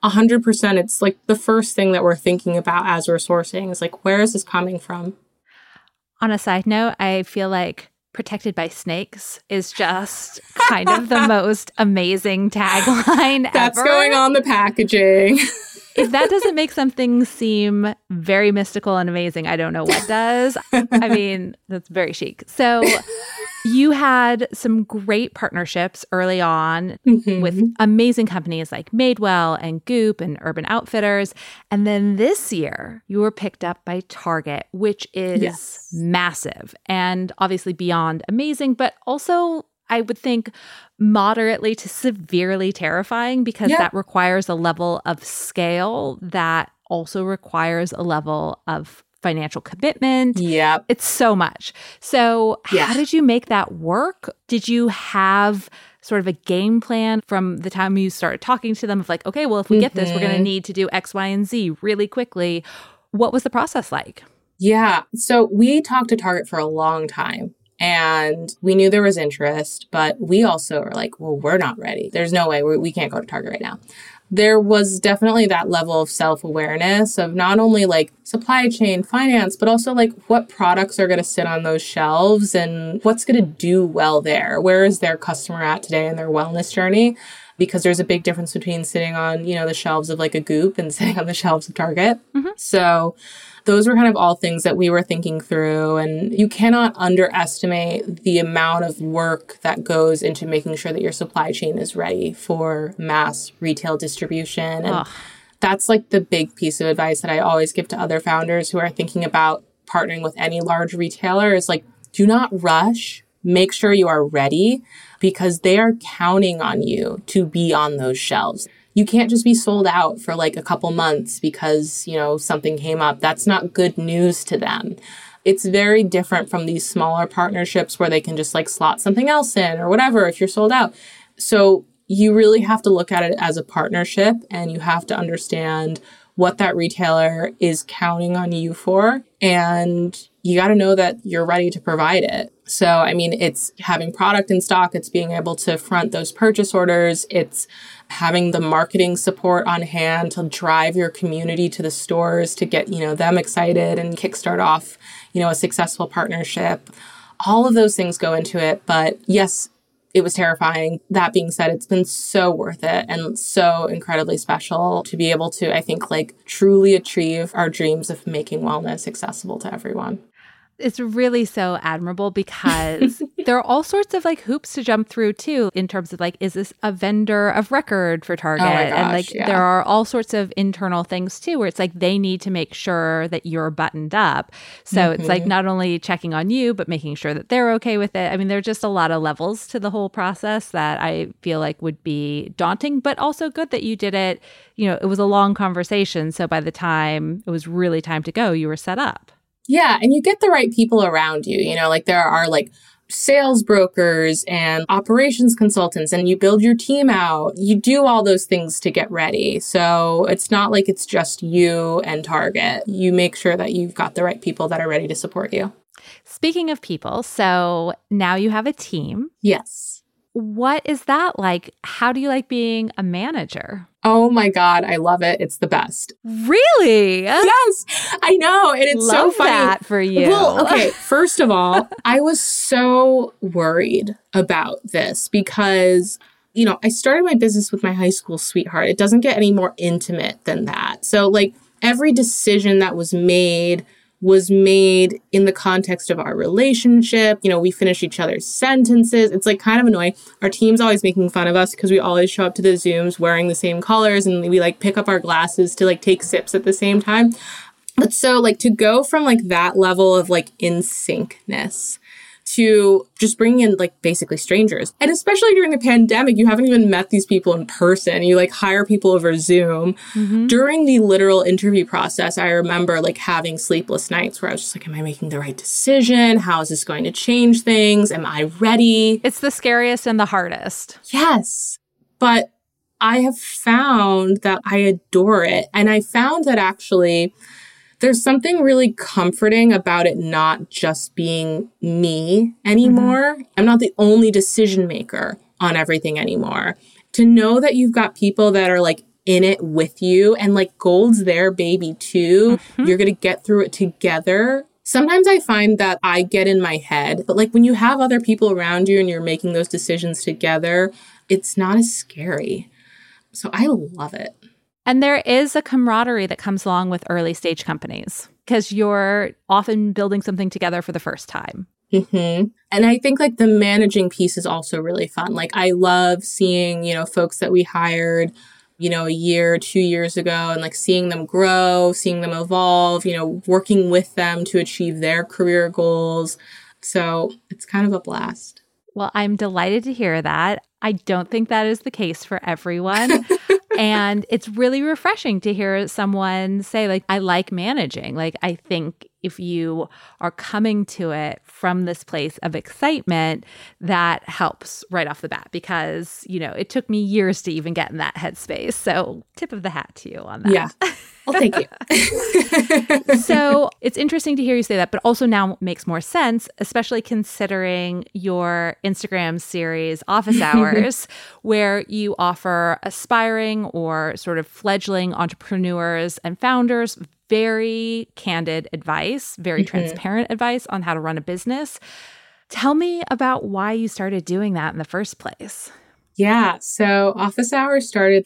100%, it's like the first thing that we're thinking about as we're sourcing is like, where is this coming from? On a side note, I feel like protected by snakes is just kind of the most amazing tagline That's ever. going on the packaging. If that doesn't make something seem very mystical and amazing, I don't know what does. I mean, that's very chic. So you had some great partnerships early on with amazing companies like Madewell and Goop and Urban Outfitters. And then this year, you were picked up by Target, which is massive and obviously beyond amazing, but also I would think moderately to severely terrifying because that requires a level of scale that also requires a level of financial commitment. Yeah. It's so much. So how did you make that work? Did you have sort of a game plan from the time you started talking to them of like, okay, well, if we get this, we're going to need to do X, Y, and Z really quickly. What was the process like? Yeah. So we talked to Target for a long time and we knew there was interest, but we also were like, well, we're not ready. There's no way we can't go to Target right now. There was definitely that level of self-awareness of not only like supply chain, finance, but also like what products are going to sit on those shelves and what's going to do well there. Where is their customer at today in their wellness journey? Because there's a big difference between sitting on, the shelves of like a Goop and sitting on the shelves of Target. Mm-hmm. So those were kind of all things that we were thinking through. And you cannot underestimate the amount of work that goes into making sure that your supply chain is ready for mass retail distribution. And that's like the big piece of advice that I always give to other founders who are thinking about partnering with any large retailer is like, do not rush. Make sure you are ready because they are counting on you to be on those shelves. You can't just be sold out for like a couple months because, something came up. That's not good news to them. It's very different from these smaller partnerships where they can just like slot something else in or whatever if you're sold out. So you really have to look at it as a partnership and you have to understand what that retailer is counting on you for. And you got to know that you're ready to provide it. So, I mean, it's having product in stock. It's being able to front those purchase orders. It's having the marketing support on hand to drive your community to the stores to get, them excited and kickstart off, a successful partnership. All of those things go into it. But yes, it was terrifying. That being said, it's been so worth it and so incredibly special to be able to, I think, like truly achieve our dreams of making wellness accessible to everyone. It's really so admirable because there are all sorts of like hoops to jump through too in terms of like, is this a vendor of record for Target? Oh my gosh, and like there are all sorts of internal things too where it's like they need to make sure that you're buttoned up. So it's like not only checking on you, but making sure that they're okay with it. I mean, there are just a lot of levels to the whole process that I feel like would be daunting, but also good that you did it. It was a long conversation. So by the time it was really time to go, you were set up. Yeah. And you get the right people around you, like there are like sales brokers and operations consultants and you build your team out. You do all those things to get ready. So it's not like it's just you and Target. You make sure that you've got the right people that are ready to support you. Speaking of people, so now you have a team. Yes. What is that like? How do you like being a manager? Oh my God, I love it. It's the best. Really? Yes, I know. And it's love so funny. That for you. Well, okay, first of all, I was so worried about this because, I started my business with my high school sweetheart. It doesn't get any more intimate than that. So like every decision that was made in the context of our relationship. We finish each other's sentences. It's like kind of annoying. Our team's always making fun of us because we always show up to the Zooms wearing the same colors and we like pick up our glasses to like take sips at the same time. But so like to go from like that level of like in syncness to just bringing in like basically strangers. And especially during the pandemic, you haven't even met these people in person. You like hire people over Zoom. Mm-hmm. During the literal interview process, I remember like having sleepless nights where I was just like, am I making the right decision? How is this going to change things? Am I ready? It's the scariest and the hardest. Yes. But I have found that I adore it. And I found that actually there's something really comforting about it not just being me anymore. Mm-hmm. I'm not the only decision maker on everything anymore. To know that you've got people that are like in it with you and like gold's their baby too. Mm-hmm. You're going to get through it together. Sometimes I find that I get in my head, but like when you have other people around you and you're making those decisions together, it's not as scary. So I love it. And there is a camaraderie that comes along with early stage companies because you're often building something together for the first time. Mm-hmm. And I think like the managing piece is also really fun. Like I love seeing, folks that we hired, a year, 2 years ago and like seeing them grow, seeing them evolve, working with them to achieve their career goals. So it's kind of a blast. Well, I'm delighted to hear that. I don't think that is the case for everyone. And it's really refreshing to hear someone say, like, I like managing. Like, I think if you are coming to it from this place of excitement, that helps right off the bat because, you know, it took me years to even get in that headspace. So tip of the hat to you on that. Yeah. Well, thank you. So it's interesting to hear you say that, but also now makes more sense, especially considering your Instagram series, Office Hours, where you offer aspiring or sort of fledgling entrepreneurs and founders very candid advice, very transparent advice on how to run a business. Tell me about why you started doing that in the first place. Yeah. So Office Hours started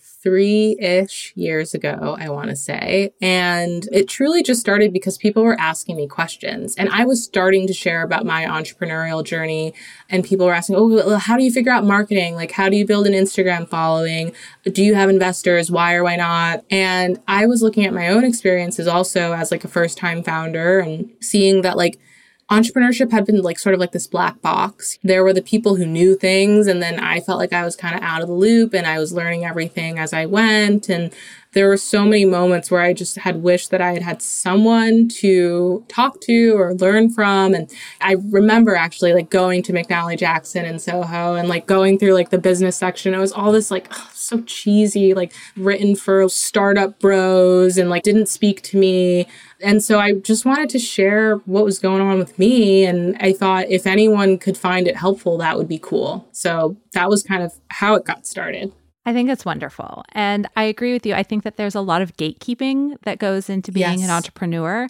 3-ish years ago, I want to say. And it truly just started because people were asking me questions. And I was starting to share about my entrepreneurial journey. And people were asking, oh, how do you figure out marketing? Like, how do you build an Instagram following? Do you have investors? Why or why not? And I was looking at my own experiences also as like a first-time founder and seeing that like entrepreneurship had been like sort of like this black box. There were the people who knew things, and then I felt like I was kind of out of the loop and I was learning everything as I went. And there were so many moments where I just had wished that I had had someone to talk to or learn from. And I remember actually like going to McNally Jackson in Soho and like going through like the business section. It was all this like, so cheesy, like written for startup bros and like didn't speak to me. And so I just wanted to share what was going on with me. And I thought if anyone could find it helpful, that would be cool. So that was kind of how it got started. I think it's wonderful. And I agree with you. I think that there's a lot of gatekeeping that goes into being an entrepreneur.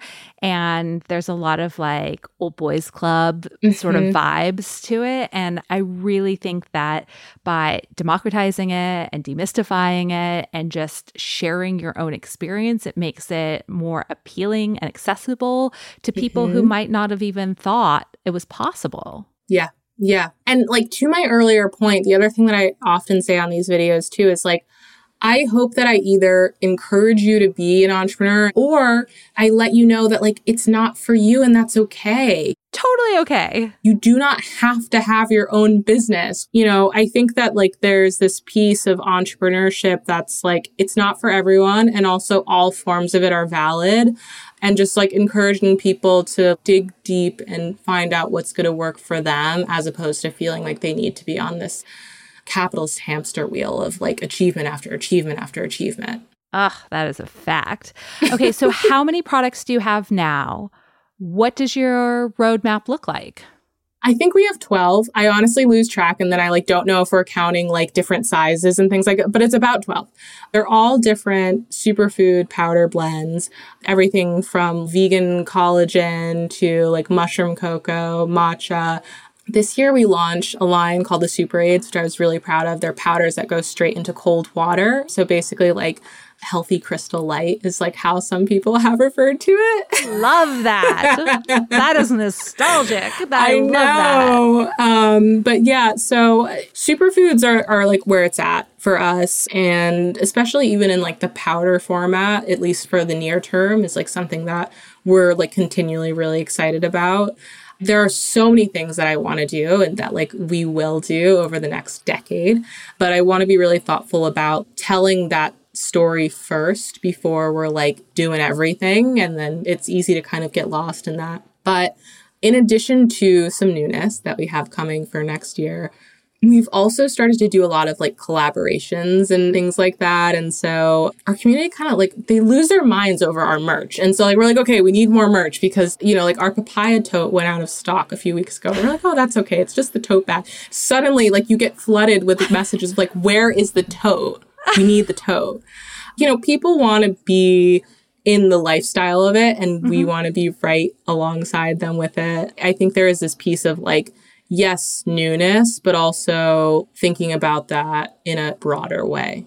And there's a lot of like old boys club sort of vibes to it. And I really think that by democratizing it and demystifying it and just sharing your own experience, it makes it more appealing and accessible to people who might not have even thought it was possible. Yeah. Yeah. And like to my earlier point, the other thing that I often say on these videos too is like, I hope that I either encourage you to be an entrepreneur or I let you know that like, it's not for you and that's okay. Totally okay. You do not have to have your own business. You know, I think that like there's this piece of entrepreneurship that's like, it's not for everyone. And also all forms of it are valid. And just like encouraging people to dig deep and find out what's going to work for them as opposed to feeling like they need to be on this capitalist hamster wheel of like achievement after achievement after achievement. Ugh, that is a fact. Okay, so how many products do you have now? What does your roadmap look like? I think we have 12. I honestly lose track and then I like don't know if we're counting like different sizes and things like that, but it's about 12. They're all different superfood powder blends, everything from vegan collagen to like mushroom cocoa, matcha. This year we launched a line called the Super Aids, which I was really proud of. They're powders that go straight into cold water. So basically like healthy crystal light is like how some people have referred to it. Love that. That is nostalgic. I know. Love that. But yeah, so superfoods are like where it's at for us. And especially even in like the powder format, at least for the near term, is like something that we're like continually really excited about. There are so many things that I want to do and that like we will do over the next decade. But I want to be really thoughtful about telling that story first before we're like doing everything. And then it's easy to kind of get lost in that. But in addition to some newness that we have coming for next year, we've also started to do a lot of like collaborations and things like that. And so our community kind of like, they lose their minds over our merch. And so like, we're like, okay, we need more merch because, you know, like our papaya tote went out of stock a few weeks ago. We're like, oh, that's okay. It's just the tote bag. Suddenly, like you get flooded with messages like, where is the tote? We need the tote. You know, people want to be in the lifestyle of it and we want to be right alongside them with it. I think there is this piece of like, yes, newness, but also thinking about that in a broader way.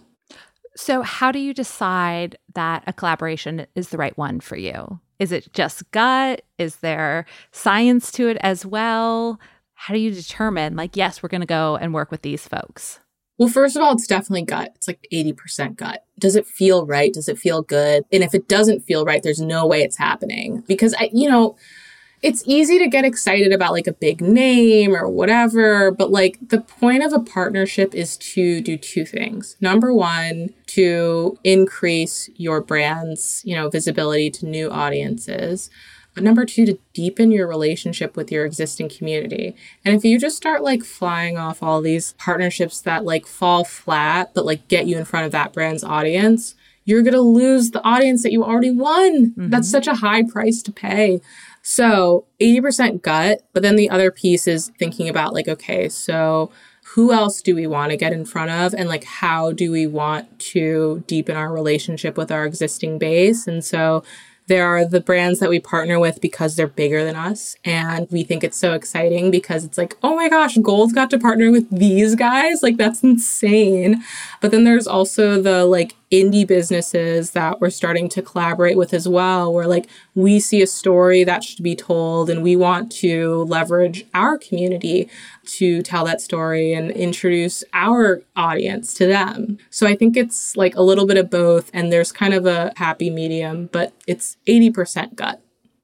So how do you decide that a collaboration is the right one for you? Is it just gut? Is there science to it as well? How do you determine like, yes, we're going to go and work with these folks? Well, first of all, it's definitely gut. It's like 80% gut. Does it feel right? Does it feel good? And if it doesn't feel right, there's no way it's happening. Because, it's easy to get excited about like a big name or whatever, but like the point of a partnership is to do two things. Number one, to increase your brand's, visibility to new audiences. But number two, to deepen your relationship with your existing community. And if you just start like flying off all these partnerships that like fall flat, but like get you in front of that brand's audience, you're going to lose the audience that you already won. Mm-hmm. That's such a high price to pay. So 80% gut, but then the other piece is thinking about like, okay, so who else do we want to get in front of? And like, how do we want to deepen our relationship with our existing base? And so there are the brands that we partner with because they're bigger than us. And we think it's so exciting because it's like, oh my gosh, Gold's got to partner with these guys. Like, that's insane. But then there's also the like indie businesses that we're starting to collaborate with as well, where like we see a story that should be told and we want to leverage our community to tell that story and introduce our audience to them. So I think it's like a little bit of both, and there's kind of a happy medium, but it's 80% gut.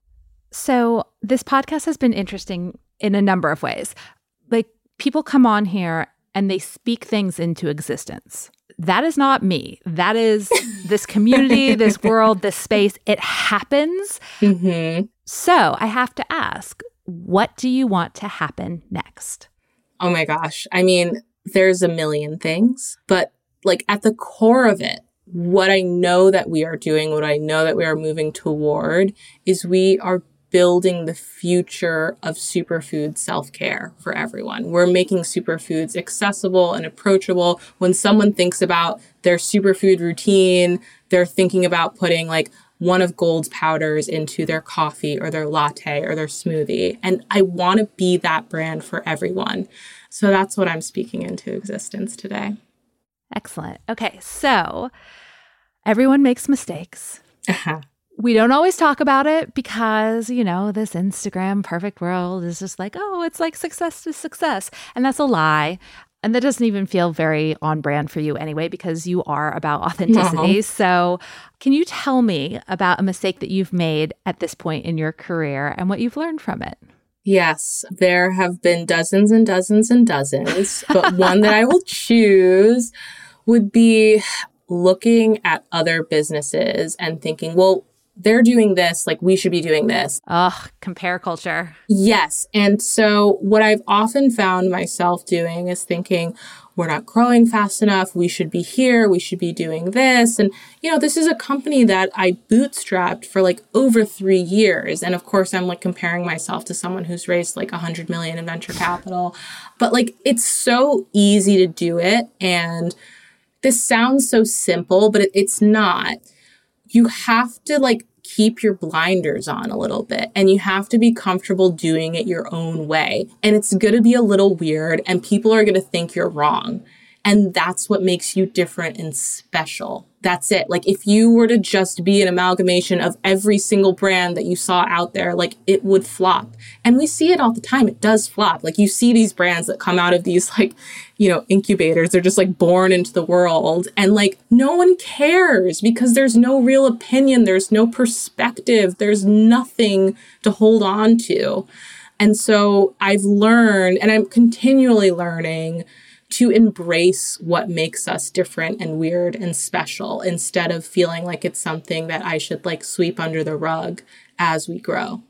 So this podcast has been interesting in a number of ways. Like, people come on here and they speak things into existence. That is not me. That is this community, this world, this space. It happens. Mm-hmm. So I have to ask, what do you want to happen next? Oh my gosh. I mean, there's a million things, but like at the core of it, what I know that we are doing, what I know that we are moving toward is we are building the future of superfood self-care for everyone. We're making superfoods accessible and approachable. When someone thinks about their superfood routine, they're thinking about putting like one of Gold's powders into their coffee or their latte or their smoothie. And I want to be that brand for everyone. So that's what I'm speaking into existence today. Excellent. Okay, so everyone makes mistakes. Uh-huh. We don't always talk about it because, this Instagram perfect world is just like, oh, it's like success to success. And that's a lie. And that doesn't even feel very on brand for you anyway, because you are about authenticity. No. So can you tell me about a mistake that you've made at this point in your career and what you've learned from it? Yes, there have been dozens and dozens and dozens, but one that I will choose would be looking at other businesses and thinking, well, they're doing this, like we should be doing this. Ugh, compare culture. Yes. And so what I've often found myself doing is thinking, we're not growing fast enough. We should be here. We should be doing this. And, this is a company that I bootstrapped for like over 3 years. And of course, I'm like comparing myself to someone who's raised like 100 million in venture capital. But like, it's so easy to do it. And this sounds so simple, but it's not. You have to like keep your blinders on a little bit, and you have to be comfortable doing it your own way. And it's going to be a little weird, and people are going to think you're wrong. And that's what makes you different and special. That's it. Like if you were to just be an amalgamation of every single brand that you saw out there, like it would flop. And we see it all the time. It does flop. Like you see these brands that come out of these like, incubators. They're just like born into the world. And like no one cares because there's no real opinion. There's no perspective. There's nothing to hold on to. And so I've learned, and I'm continually learning, to embrace what makes us different and weird and special instead of feeling like it's something that I should like sweep under the rug as we grow.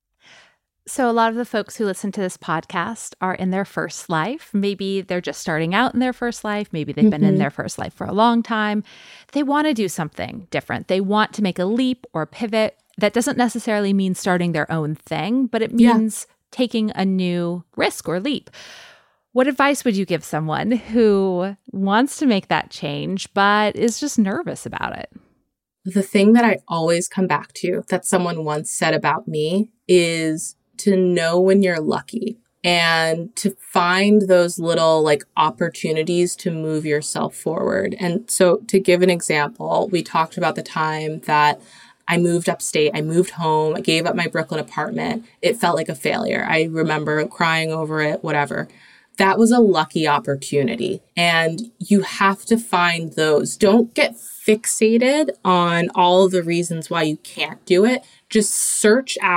So a lot of the folks who listen to this podcast are in their first life. Maybe they're just starting out in their first life. Maybe they've been in their first life for a long time. They want to do something different. They want to make a leap or pivot. That doesn't necessarily mean starting their own thing, but it means taking a new risk or leap. What advice would you give someone who wants to make that change, but is just nervous about it? The thing that I always come back to that someone once said about me is to know when you're lucky and to find those little like opportunities to move yourself forward. And so to give an example, we talked about the time that I moved upstate, I moved home, I gave up my Brooklyn apartment. It felt like a failure. I remember crying over it, whatever. That was a lucky opportunity. And you have to find those. Don't get fixated on all of the reasons why you can't do it. Just search out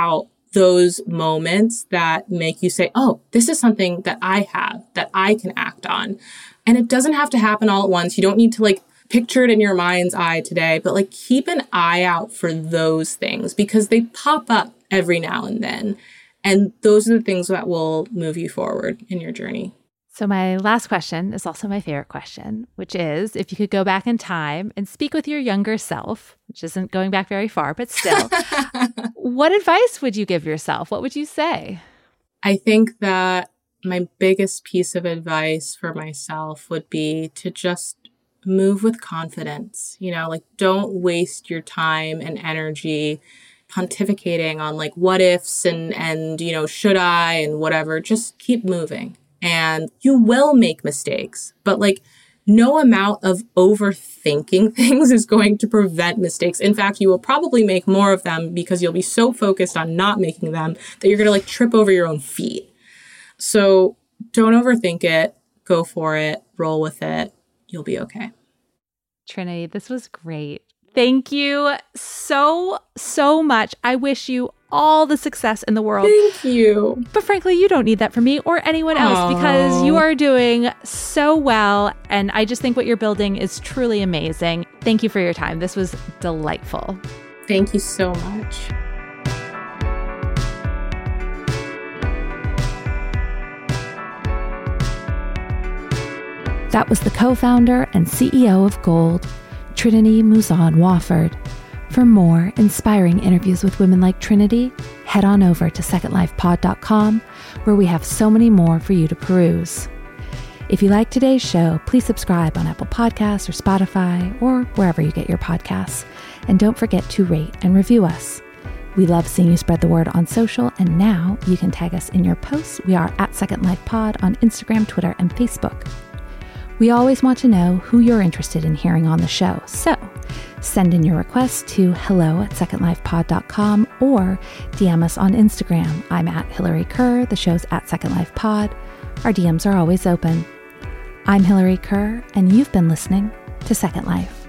those moments that make you say, oh, this is something that I have that I can act on. And it doesn't have to happen all at once. You don't need to like picture it in your mind's eye today, but like keep an eye out for those things because they pop up every now and then. And those are the things that will move you forward in your journey. So my last question is also my favorite question, which is if you could go back in time and speak with your younger self, which isn't going back very far, but still, what advice would you give yourself? What would you say? I think that my biggest piece of advice for myself would be to just move with confidence. You know, like don't waste your time and energy pontificating on like what ifs and you know, should I and whatever. Just keep moving. And you will make mistakes, but like no amount of overthinking things is going to prevent mistakes. In fact, you will probably make more of them because you'll be so focused on not making them that you're going to like trip over your own feet. So don't overthink it. Go for it. Roll with it. You'll be okay. Trinity, this was great. Thank you so much. I wish you all the success in the world. Thank you. But frankly, you don't need that from me or anyone else because you are doing so well. And I just think what you're building is truly amazing. Thank you for your time. This was delightful. Thank you so much. That was the co-founder and CEO of Gold, Trinity Mouzon-Wofford. For more inspiring interviews with women like Trinity, head on over to secondlifepod.com, where we have so many more for you to peruse. If you like today's show, please subscribe on Apple Podcasts or Spotify or wherever you get your podcasts. And don't forget to rate and review us. We love seeing you spread the word on social, and now you can tag us in your posts. We are at Second Life Pod on Instagram, Twitter, and Facebook. We always want to know who you're interested in hearing on the show, so send in your requests to hello@secondlifepod.com or DM us on Instagram. I'm at Hillary Kerr, the show's at Second Life Pod. Our DMs are always open. I'm Hillary Kerr, and you've been listening to Second Life.